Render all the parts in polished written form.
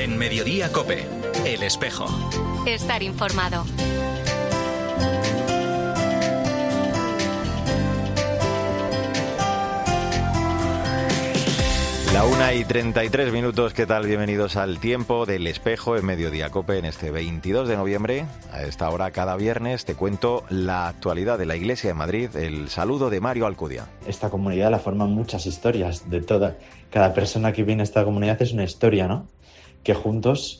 En Mediodía COPE, El Espejo. Estar informado. La 1:33, ¿qué tal? Bienvenidos al tiempo del Espejo en Mediodía COPE en este 22 de noviembre. A esta hora, cada viernes, te cuento la actualidad de la Iglesia de Madrid. El saludo de Mario Alcudia. Esta comunidad la forman muchas historias. Cada persona que viene a esta comunidad es una historia, ¿no? Que juntos,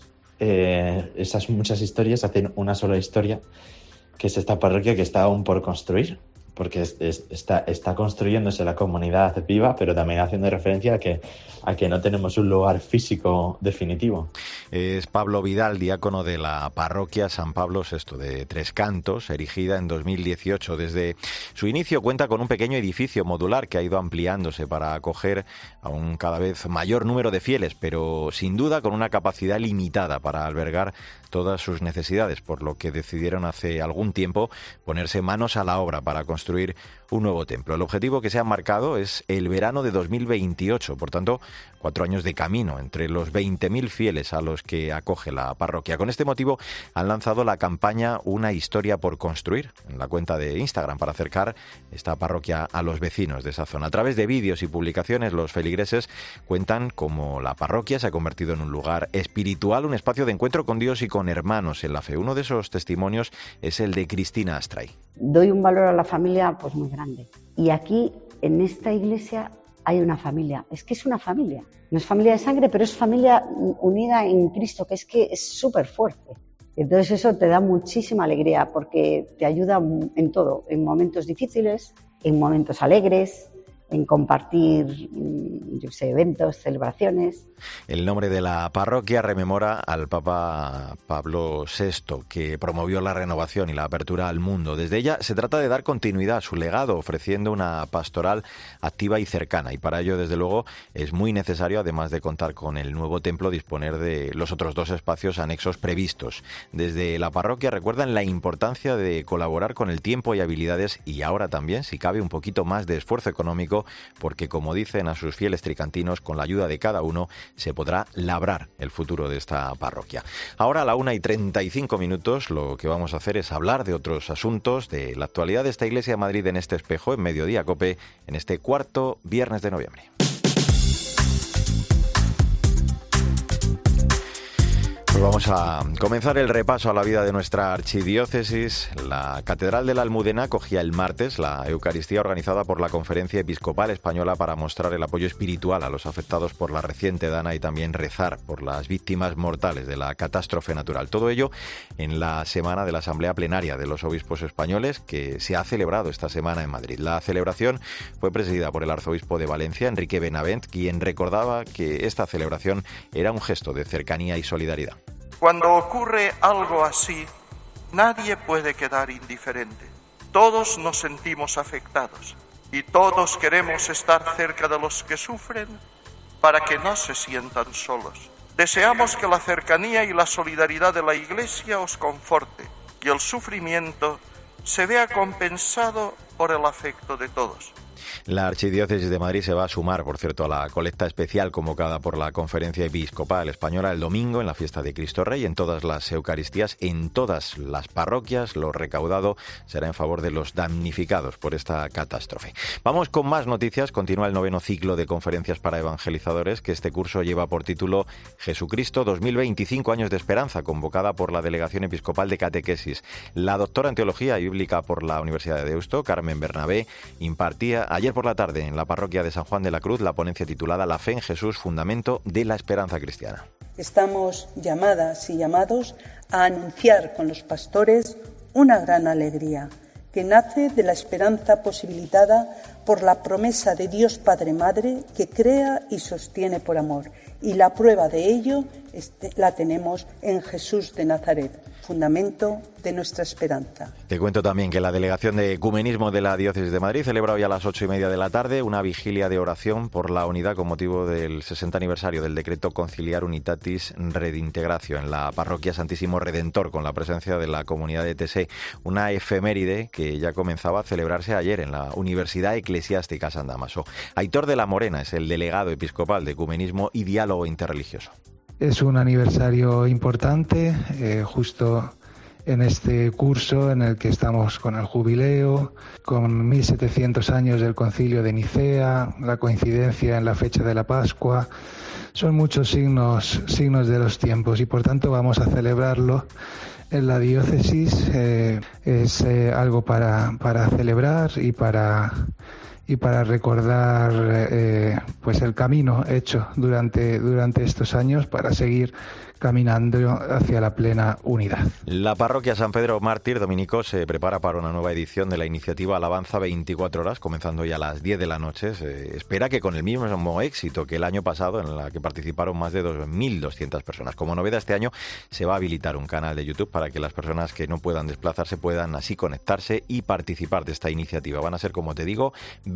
esas muchas historias hacen una sola historia, que es esta parroquia que está aún por construir. Porque está construyéndose la comunidad viva, pero también haciendo referencia a que no tenemos un lugar físico definitivo. Es Pablo Vidal, diácono de la parroquia San Pablo VI de Tres Cantos, erigida en 2018. Desde su inicio cuenta con un pequeño edificio modular que ha ido ampliándose para acoger a un cada vez mayor número de fieles, pero sin duda con una capacidad limitada para albergar todas sus necesidades, por lo que decidieron hace algún tiempo ponerse manos a la obra para construir un nuevo templo. El objetivo que se ha marcado es el verano de 2028, por tanto, 4 años de camino entre los 20.000 fieles a los que acoge la parroquia. Con este motivo han lanzado la campaña Una historia por construir en la cuenta de Instagram para acercar esta parroquia a los vecinos de esa zona. A través de vídeos y publicaciones, los feligreses cuentan cómo la parroquia se ha convertido en un lugar espiritual, un espacio de encuentro con Dios y con hermanos en la fe. Uno de esos testimonios es el de Cristina Astray. Doy un valor a la familia pues muy grande. Y aquí, en esta iglesia, hay una familia. Es que es una familia. No es familia de sangre, pero es familia unida en Cristo, que es súper fuerte. Entonces eso te da muchísima alegría porque te ayuda en todo, en momentos difíciles, en momentos alegres, en compartir, eventos, celebraciones. El nombre de la parroquia rememora al Papa Pablo VI, que promovió la renovación y la apertura al mundo. Desde ella se trata de dar continuidad a su legado, ofreciendo una pastoral activa y cercana. Y para ello, desde luego, es muy necesario, además de contar con el nuevo templo, disponer de los otros 2 espacios anexos previstos. Desde la parroquia recuerdan la importancia de colaborar con el tiempo y habilidades, y ahora también, si cabe, un poquito más de esfuerzo económico, porque, como dicen a sus fieles tricantinos, con la ayuda de cada uno se podrá labrar el futuro de esta parroquia. Ahora, a la 1:35, lo que vamos a hacer es hablar de otros asuntos, de la actualidad de esta Iglesia de Madrid en este Espejo, en Mediodía COPE, en este cuarto viernes de noviembre. Pues vamos a comenzar el repaso a la vida de nuestra archidiócesis. La Catedral de la Almudena acogía el martes la Eucaristía organizada por la Conferencia Episcopal Española para mostrar el apoyo espiritual a los afectados por la reciente dana y también rezar por las víctimas mortales de la catástrofe natural. Todo ello en la semana de la Asamblea Plenaria de los Obispos Españoles, que se ha celebrado esta semana en Madrid. La celebración fue presidida por el arzobispo de Valencia, Enrique Benavent, quien recordaba que esta celebración era un gesto de cercanía y solidaridad. Cuando ocurre algo así, nadie puede quedar indiferente. Todos nos sentimos afectados y todos queremos estar cerca de los que sufren para que no se sientan solos. Deseamos que la cercanía y la solidaridad de la Iglesia os conforte y el sufrimiento se vea compensado por el afecto de todos. La Archidiócesis de Madrid se va a sumar, por cierto, a la colecta especial convocada por la Conferencia Episcopal Española el domingo en la fiesta de Cristo Rey. En todas las Eucaristías, en todas las parroquias, lo recaudado será en favor de los damnificados por esta catástrofe. Vamos con más noticias. Continúa el 9º ciclo de conferencias para evangelizadores, que este curso lleva por título Jesucristo 2025 años de esperanza, convocada por la Delegación Episcopal de Catequesis. La doctora en Teología Bíblica por la Universidad de Deusto, Carmen Bernabé, impartía ayer por la tarde en la parroquia de San Juan de la Cruz la ponencia titulada La fe en Jesús, fundamento de la esperanza cristiana. Estamos llamadas y llamados a anunciar con los pastores una gran alegría que nace de la esperanza posibilitada por la promesa de Dios Padre Madre que crea y sostiene por amor. Y la prueba de ello la tenemos en Jesús de Nazaret, fundamento de nuestra esperanza. Te cuento también que la Delegación de Ecumenismo de la Diócesis de Madrid celebra hoy a las 8:30 de la tarde una vigilia de oración por la unidad con motivo del 60 aniversario del decreto Conciliar Unitatis Redintegratio en la parroquia Santísimo Redentor, con la presencia de la comunidad de TC, una efeméride que ya comenzaba a celebrarse ayer en la Universidad Eclesiástica San Dámaso. Aitor de la Morena es el delegado episcopal de Ecumenismo y Diálogo Interreligioso. Es un aniversario importante, justo en este curso en el que estamos con el jubileo, con 1700 años del Concilio de Nicea, la coincidencia en la fecha de la Pascua. Son muchos signos de los tiempos y por tanto vamos a celebrarlo en la diócesis. Es algo para celebrar y para recordar pues el camino hecho durante estos años para seguir caminando hacia la plena unidad. La parroquia San Pedro Mártir Dominico se prepara para una nueva edición de la iniciativa Alabanza 24 horas, comenzando ya a las 10 de la noche. Se espera que con el mismo éxito que el año pasado, en la que participaron más de 2.200 personas. Como novedad este año se va a habilitar un canal de YouTube para que las personas que no puedan desplazarse puedan así conectarse y participar de esta iniciativa. Van a ser, como te digo,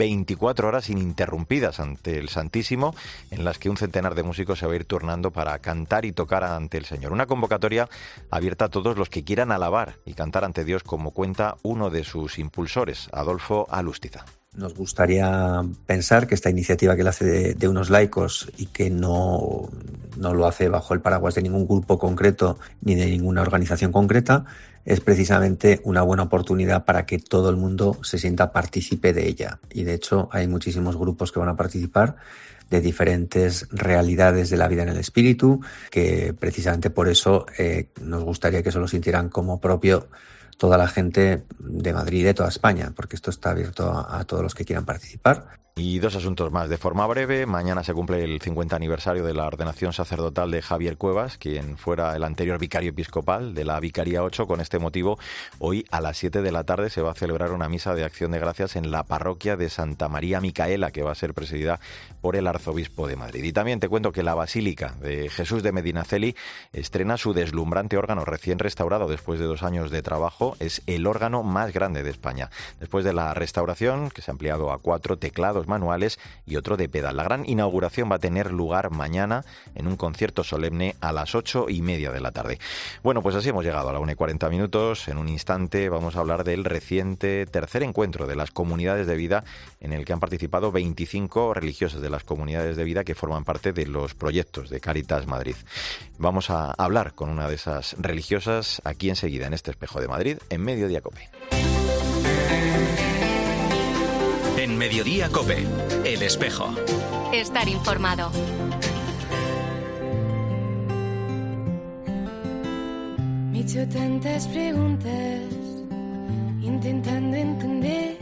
24 horas ininterrumpidas ante el Santísimo, en las que un centenar de músicos se va a ir turnando para cantar y tocar ante el Señor. Una convocatoria abierta a todos los que quieran alabar y cantar ante Dios, como cuenta uno de sus impulsores, Adolfo Alústiza. Nos gustaría pensar que esta iniciativa que la hace de unos laicos y que no lo hace bajo el paraguas de ningún grupo concreto ni de ninguna organización concreta, es precisamente una buena oportunidad para que todo el mundo se sienta partícipe de ella. Y de hecho hay muchísimos grupos que van a participar de diferentes realidades de la vida en el espíritu, que precisamente por eso nos gustaría que eso lo sintieran como propio toda la gente de Madrid y de toda España, porque esto está abierto a todos los que quieran participar. Y dos asuntos más de forma breve. Mañana se cumple el 50 aniversario de la ordenación sacerdotal de Javier Cuevas, quien fuera el anterior vicario episcopal de la Vicaría 8. Con este motivo, hoy a las 7 de la tarde se va a celebrar una misa de acción de gracias en la parroquia de Santa María Micaela, que va a ser presidida por el arzobispo de Madrid. Y también te cuento que la Basílica de Jesús de Medinaceli estrena su deslumbrante órgano recién restaurado después de 2 años de trabajo. Es el órgano más grande de España. Después de la restauración, que se ha ampliado a 4 teclados manuales y otro de pedal. La gran inauguración va a tener lugar mañana en un concierto solemne a las 8:30 de la tarde. Bueno, pues así hemos llegado a la 1:40. En un instante vamos a hablar del reciente tercer encuentro de las comunidades de vida, en el que han participado 25 religiosas de las comunidades de vida que forman parte de los proyectos de Cáritas Madrid. Vamos a hablar con una de esas religiosas aquí enseguida en este Espejo de Madrid, en Mediodía COPE. En Mediodía COPE, El Espejo. Estar informado. Me he hecho tantas preguntas, intentando entender.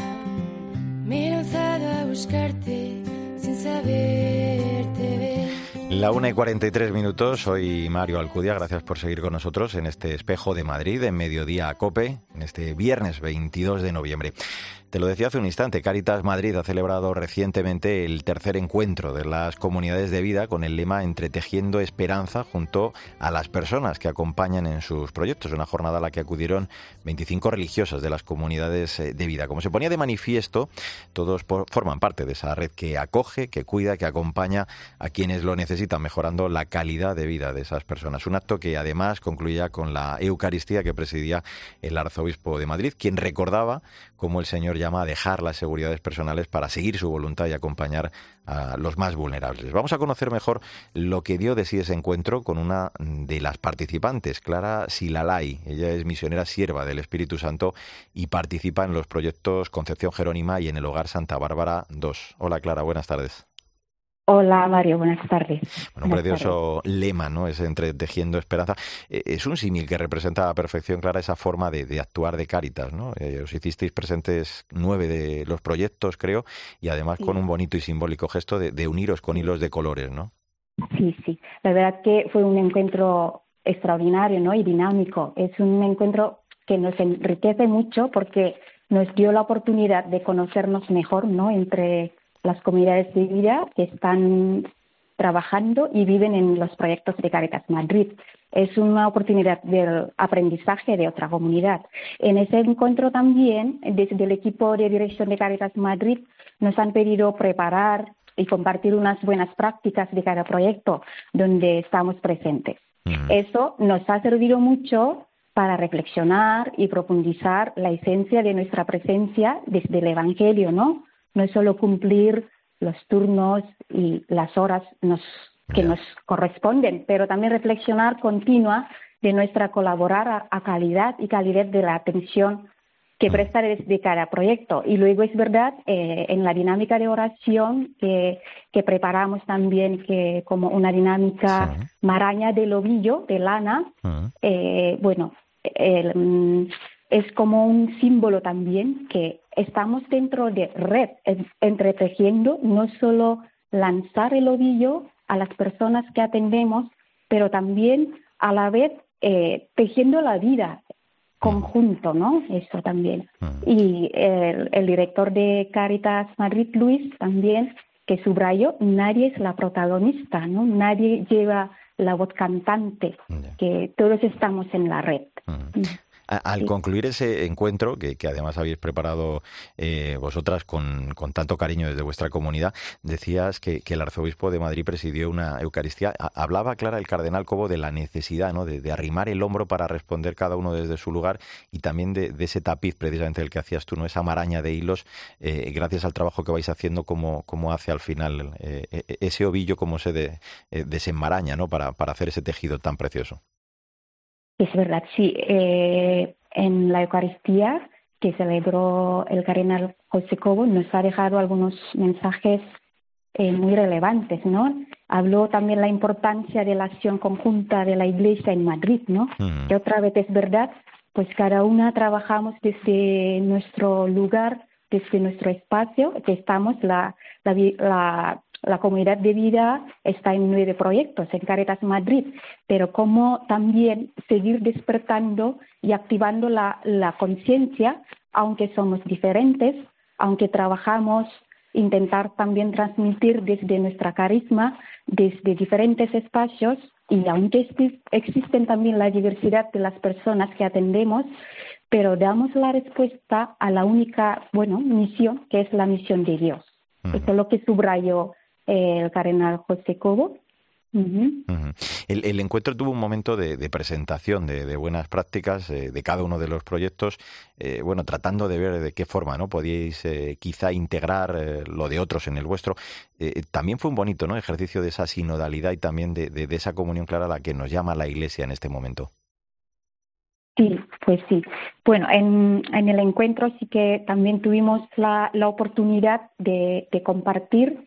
Me he lanzado a buscarte sin saberte ver. La 1:43, soy Mario Alcudia, gracias por seguir con nosotros en este Espejo de Madrid, en Mediodía COPE, en este viernes 22 de noviembre. Te lo decía hace un instante, Cáritas Madrid ha celebrado recientemente el tercer encuentro de las comunidades de vida con el lema Entretejiendo Esperanza junto a las personas que acompañan en sus proyectos, una jornada a la que acudieron 25 religiosas de las comunidades de vida. Como se ponía de manifiesto, todos forman parte de esa red que acoge, que cuida, que acompaña a quienes lo necesitan, mejorando la calidad de vida de esas personas. Un acto que además concluía con la Eucaristía que presidía el arzobispo de Madrid, quien recordaba cómo el Señor llama a dejar las seguridades personales para seguir su voluntad y acompañar a los más vulnerables. Vamos a conocer mejor lo que dio de sí ese encuentro con una de las participantes, Clara Silalay. Ella es misionera sierva del Espíritu Santo y participa en los proyectos Concepción Jerónima y en el Hogar Santa Bárbara 2. Hola Clara, buenas tardes. Hola Mario, buenas tardes. Bueno, un precioso lema, ¿no? Es Entretejiendo Esperanza. Es un símil que representa a perfección, Clara, esa forma de actuar de Cáritas, ¿no? Os hicisteis presentes 9 de los proyectos, creo, y además con un bonito y simbólico gesto de uniros con hilos de colores, ¿no? Sí. La verdad que fue un encuentro extraordinario, ¿no? Y dinámico. Es un encuentro que nos enriquece mucho porque nos dio la oportunidad de conocernos mejor, ¿no? Entre las comunidades de vida que están trabajando y viven en los proyectos de Cáritas Madrid. Es una oportunidad de aprendizaje de otra comunidad. En ese encuentro también, desde el equipo de dirección de Cáritas Madrid, nos han pedido preparar y compartir unas buenas prácticas de cada proyecto donde estamos presentes. Eso nos ha servido mucho para reflexionar y profundizar la esencia de nuestra presencia desde el Evangelio, ¿no? No es solo cumplir los turnos y las horas, nos que nos corresponden, pero también reflexionar continua de nuestra colaborar a calidad y calidad de la atención que presta desde cada proyecto. Y luego es verdad, en la dinámica de oración que preparamos también que como una dinámica maraña del ovillo, de lana, es como un símbolo también que estamos dentro de red, entretejiendo, no solo lanzar el ovillo a las personas que atendemos, pero también a la vez tejiendo la vida conjunto, ¿no? Eso también. Y el director de Cáritas Madrid, Luis, también, que subrayó, nadie es la protagonista, ¿no? Nadie lleva la voz cantante, que todos estamos en la red. Al concluir ese encuentro, que además habéis preparado vosotras con tanto cariño desde vuestra comunidad, decías que el arzobispo de Madrid presidió una Eucaristía. Hablaba, Clara, el cardenal Cobo de la necesidad, ¿no?, de arrimar el hombro para responder cada uno desde su lugar, y también de ese tapiz precisamente del que hacías tú, ¿no?, esa maraña de hilos, gracias al trabajo que vais haciendo, como hace al final ese ovillo, cómo se desenmaraña, ¿no?, para hacer ese tejido tan precioso. Es verdad, sí. En la Eucaristía que celebró el cardenal José Cobo nos ha dejado algunos mensajes muy relevantes, ¿no? Habló también la importancia de la acción conjunta de la Iglesia en Madrid, ¿no? Que otra vez es verdad, pues cada una trabajamos desde nuestro lugar, desde nuestro espacio, que estamos la comunidad de vida está en 9 proyectos en Cáritas Madrid, pero cómo también seguir despertando y activando la conciencia, aunque somos diferentes, aunque trabajamos, intentar también transmitir desde nuestra carisma, desde diferentes espacios, y aunque existen también la diversidad de las personas que atendemos, pero damos la respuesta a la única, misión, que es la misión de Dios. Eso es lo que subrayó el cardenal José Cobo. El encuentro tuvo un momento de presentación de buenas prácticas de cada uno de los proyectos, tratando de ver de qué forma, ¿no?, podíais quizá integrar lo de otros en el vuestro. También fue un bonito, ¿no?, ejercicio de esa sinodalidad y también de esa comunión clara a la que nos llama la Iglesia en este momento. Sí, pues sí. Bueno, en el encuentro sí que también tuvimos la oportunidad de compartir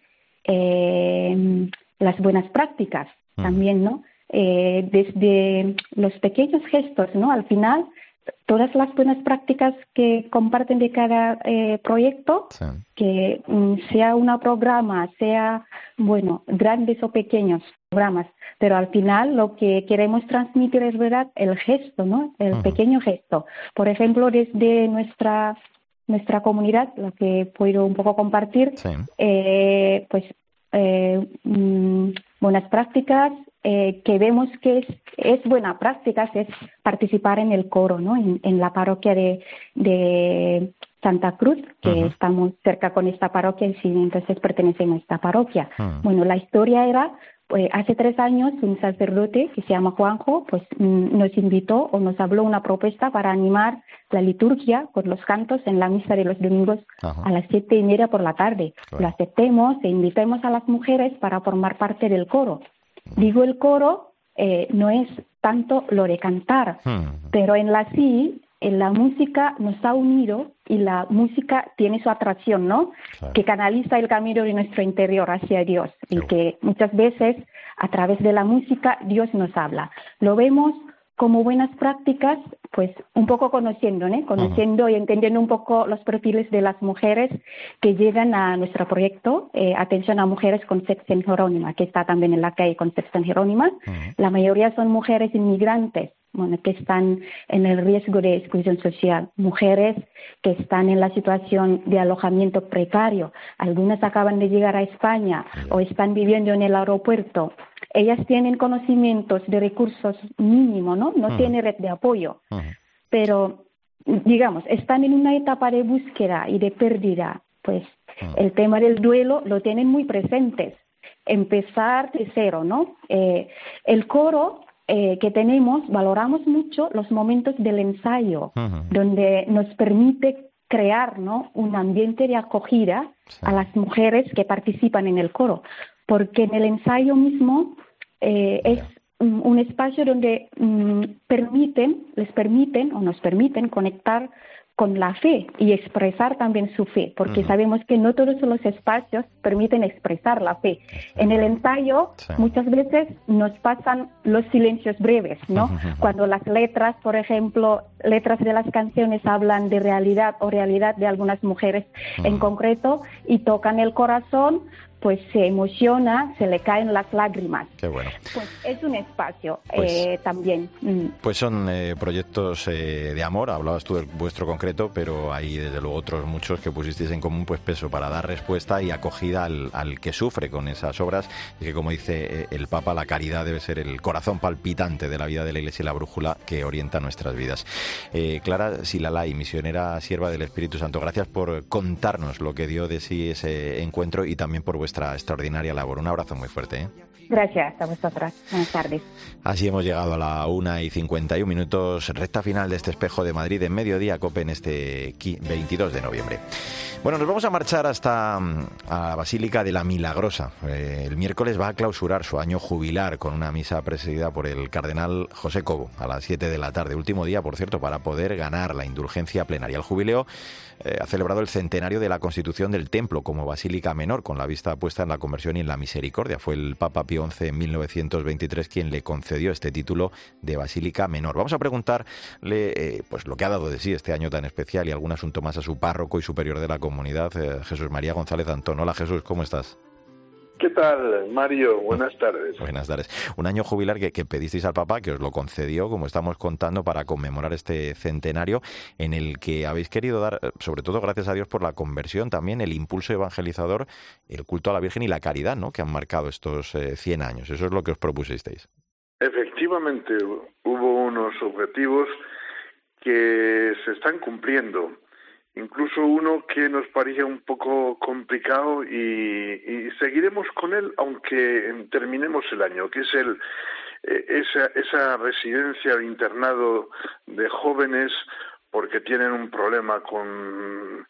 las buenas prácticas también, ¿no? Desde los pequeños gestos, ¿no? Al final, todas las buenas prácticas que comparten de cada proyecto, que sea un programa, sea, grandes o pequeños programas, pero al final lo que queremos transmitir es, ¿verdad?, el gesto, ¿no?, el pequeño gesto. Por ejemplo, desde nuestra comunidad, lo que puedo un poco compartir, buenas prácticas, que vemos que es buena práctica, es participar en el coro, ¿no?, en la parroquia de Santa Cruz, que estamos cerca con esta parroquia, y entonces pertenecemos a esta parroquia. Bueno, la historia era, hace 3 años un sacerdote que se llama Juanjo, pues nos invitó o nos habló una propuesta para animar la liturgia con los cantos en la misa de los domingos a las 7:30 por la tarde. Lo aceptemos e invitemos a las mujeres para formar parte del coro. Digo, el coro no es tanto lo de cantar, pero en la música nos ha unido, y la música tiene su atracción, ¿no? Que canaliza el camino de nuestro interior hacia Dios, y que muchas veces a través de la música Dios nos habla. Lo vemos como buenas prácticas, pues un poco conociendo y entendiendo un poco los perfiles de las mujeres que llegan a nuestro proyecto, Atención a Mujeres Concepción Jerónima, que está también en la calle Concepción Jerónima. La mayoría son mujeres inmigrantes, que están en el riesgo de exclusión social, mujeres que están en la situación de alojamiento precario, algunas acaban de llegar a España o están viviendo en el aeropuerto. Ellas tienen conocimientos de recursos mínimos, no tienen red de apoyo, pero digamos, están en una etapa de búsqueda y de pérdida, pues el tema del duelo lo tienen muy presentes, empezar de cero, ¿no? El coro que tenemos, valoramos mucho los momentos del ensayo, donde nos permite crear, ¿no?, un ambiente de acogida a las mujeres que participan en el coro, porque en el ensayo mismo es un espacio donde les permiten o nos permiten conectar con la fe y expresar también su fe, porque sabemos que no todos los espacios permiten expresar la fe. En el ensayo muchas veces nos pasan los silencios breves, ¿no? Cuando las letras, por ejemplo, letras de las canciones hablan de realidad o realidad de algunas mujeres en concreto y tocan el corazón, pues se emociona, se le caen las lágrimas. Qué bueno. Pues es un espacio también. Pues son proyectos de amor, hablabas tú del vuestro concreto, pero hay desde luego otros muchos que pusisteis en común, pues peso, para dar respuesta y acogida al que sufre con esas obras, y que, como dice el Papa, la caridad debe ser el corazón palpitante de la vida de la Iglesia y la brújula que orienta nuestras vidas. Clara Silalai, misionera sierva del Espíritu Santo, gracias por contarnos lo que dio de sí ese encuentro y también por vuestra extraordinaria labor. Un abrazo muy fuerte, ¿eh? Gracias a vosotras. Buenas tardes. Así hemos llegado a la 1:51, recta final de este Espejo de Madrid en Mediodía COPE en este 22 de noviembre. Bueno, nos vamos a marchar hasta a la Basílica de la Milagrosa. El miércoles va a clausurar su año jubilar con una misa presidida por el cardenal José Cobo a las 7 de la tarde. Último día, por cierto, para poder ganar la indulgencia plenaria. El jubileo ha celebrado el centenario de la constitución del templo como basílica menor, con la vista puesta en la conversión y en la misericordia. Fue el Papa Pío XI en 1923 quien le concedió este título de basílica menor. Vamos a preguntarle pues lo que ha dado de sí este año tan especial y algún asunto más a su párroco y superior de la comunidad, Jesús María González Antón. Hola Jesús, ¿cómo estás? ¿Qué tal, Mario? Buenas tardes. Buenas tardes. Un año jubilar que pedisteis al Papa, que os lo concedió, como estamos contando, para conmemorar este centenario, en el que habéis querido dar, sobre todo gracias a Dios por la conversión, también el impulso evangelizador, el culto a la Virgen y la caridad, ¿no?, que han marcado estos 100 años. Eso es lo que os propusisteis. Efectivamente, hubo unos objetivos que se están cumpliendo. Incluso uno que nos parecía un poco complicado y seguiremos con él aunque terminemos el año, que es esa residencia de internado de jóvenes porque tienen un problema con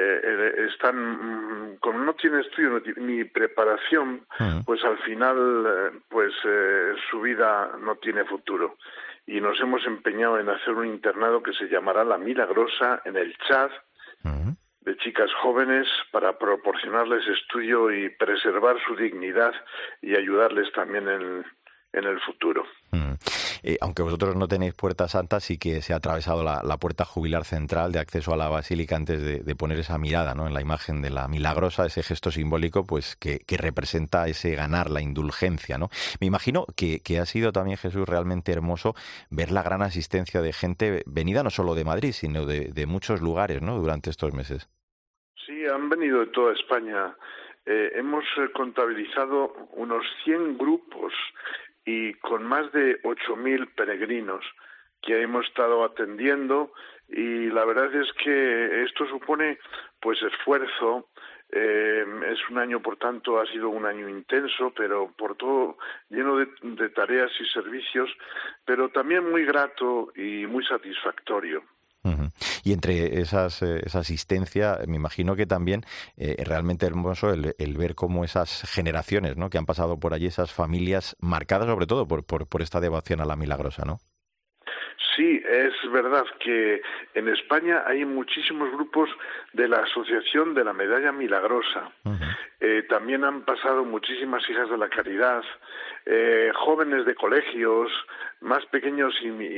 no tienen estudio ni preparación, pues al final su vida no tiene futuro. Y nos hemos empeñado en hacer un internado que se llamará La Milagrosa en el Chad, de chicas jóvenes, para proporcionarles estudio y preservar su dignidad y ayudarles también en el futuro. Aunque vosotros no tenéis puerta santa, sí que se ha atravesado la puerta jubilar central de acceso a la basílica antes de poner esa mirada, ¿no?, en la imagen de la Milagrosa, ese gesto simbólico pues que representa ese ganar la indulgencia, ¿no? Me imagino que ha sido también, Jesús, realmente hermoso ver la gran asistencia de gente venida no solo de Madrid, sino de muchos lugares, ¿no?, durante estos meses. Sí, han venido de toda España. Hemos contabilizado unos 100 grupos y con más de 8.000 peregrinos que hemos estado atendiendo, y la verdad es que esto supone pues esfuerzo. Es un año, por tanto, ha sido un año intenso, pero por todo lleno de tareas y servicios, pero también muy grato y muy satisfactorio. Y entre esa asistencia, me imagino que también es realmente hermoso el ver cómo esas generaciones, ¿no?, que han pasado por allí, esas familias marcadas sobre todo por esta devoción a la Milagrosa, ¿no? Sí, es verdad que en España hay muchísimos grupos de la Asociación de la Medalla Milagrosa. También han pasado muchísimas hijas de la caridad, jóvenes de colegios, más pequeños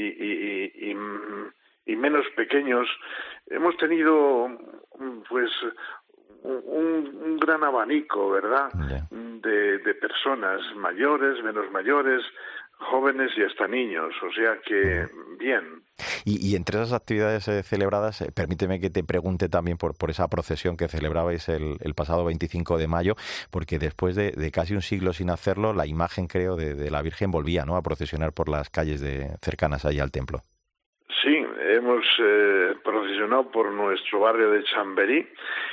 y menos pequeños. Hemos tenido pues un gran abanico, ¿verdad?, de personas, mayores, menos mayores, jóvenes y hasta niños, o sea que bien. Y entre esas actividades celebradas, permíteme que te pregunte también por esa procesión que celebrabais el pasado 25 de mayo, porque después de casi un siglo sin hacerlo, la imagen, creo, de la Virgen volvía, ¿no?, a procesionar por las calles cercanas allá al templo. Sí, hemos procesionado por nuestro barrio de Chamberí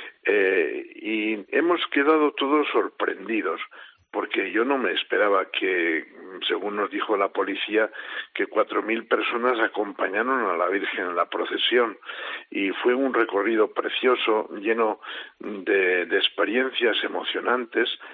y hemos quedado todos sorprendidos, porque yo no me esperaba que, según nos dijo la policía, que 4.000 personas acompañaron a la Virgen en la procesión, y fue un recorrido precioso, lleno de experiencias emocionantes.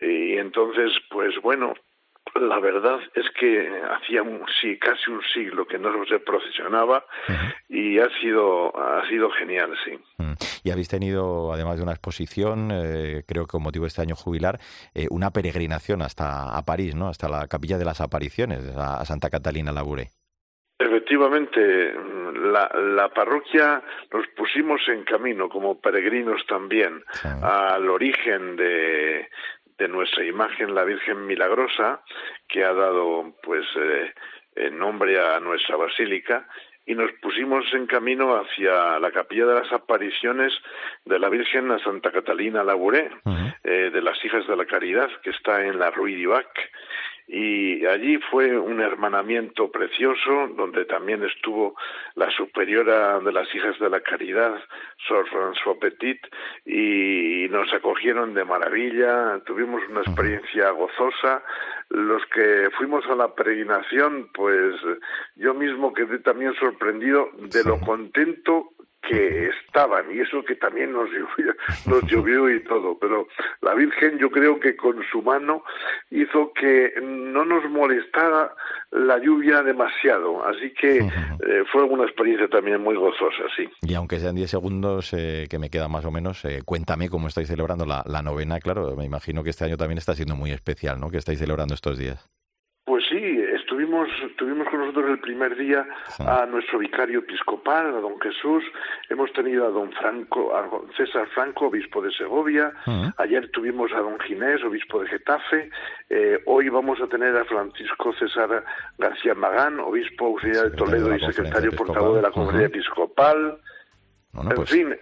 Y entonces, pues bueno, la verdad es que hacía casi un siglo que no se procesionaba y ha sido genial, sí. Y habéis tenido, además de una exposición, creo que con motivo de este año jubilar, una peregrinación hasta a París, ¿no? Hasta la Capilla de las Apariciones, a Santa Catalina Labouré. Efectivamente, la parroquia nos pusimos en camino como peregrinos también al origen de nuestra imagen, la Virgen Milagrosa, que ha dado pues nombre a nuestra basílica, y nos pusimos en camino hacia la Capilla de las Apariciones de la Virgen a Santa Catalina Labouré, de las Hijas de la Caridad, que está en la Rue du Bac. Y allí fue un hermanamiento precioso, donde también estuvo la superiora de las Hijas de la Caridad, Sor François Petit, y nos acogieron de maravilla, tuvimos una experiencia gozosa. Los que fuimos a la peregrinación, pues yo mismo quedé también sorprendido de lo contento que estaban, y eso que también nos llovió y todo, pero la Virgen, yo creo que con su mano hizo que no nos molestara la lluvia demasiado, así que fue una experiencia también muy gozosa, sí. Y aunque sean 10 segundos que me quedan más o menos, cuéntame cómo estáis celebrando la novena. Claro, me imagino que este año también está siendo muy especial, ¿no?, que estáis celebrando estos días. Pues sí, tuvimos con nosotros el primer día a nuestro vicario episcopal, a don Jesús. Hemos tenido a don César Franco, obispo de Segovia. Ayer tuvimos a don Ginés, obispo de Getafe. Hoy vamos a tener a Francisco César García Magán, obispo auxiliar de Toledo y secretario portavoz de la Conferencia Episcopal. En fin,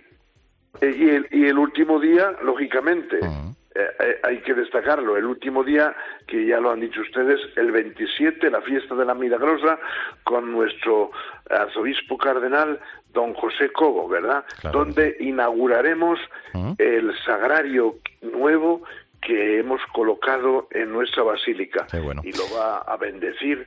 y el último día, lógicamente, hay que destacarlo, el último día, que ya lo han dicho ustedes, el 27, la fiesta de la Milagrosa, con nuestro arzobispo cardenal, don José Cobo, ¿verdad? Claro. Donde inauguraremos el sagrario nuevo que hemos colocado en nuestra basílica, y lo va a bendecir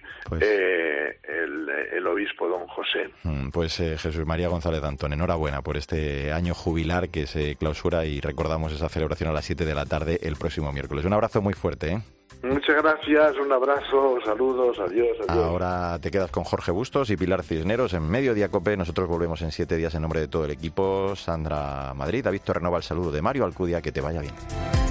el obispo don José. Pues Jesús María González Antón, enhorabuena por este año jubilar que se clausura, y recordamos esa celebración a las 7 de la tarde el próximo miércoles. Un abrazo muy fuerte, ¿eh? Muchas gracias, un abrazo, saludos, adiós. Ahora te quedas con Jorge Bustos y Pilar Cisneros en Mediodía COPE. Nosotros volvemos en 7 días en nombre de todo el equipo. Sandra Madrid, David Torrenova, el saludo de Mario Alcudia, que te vaya bien.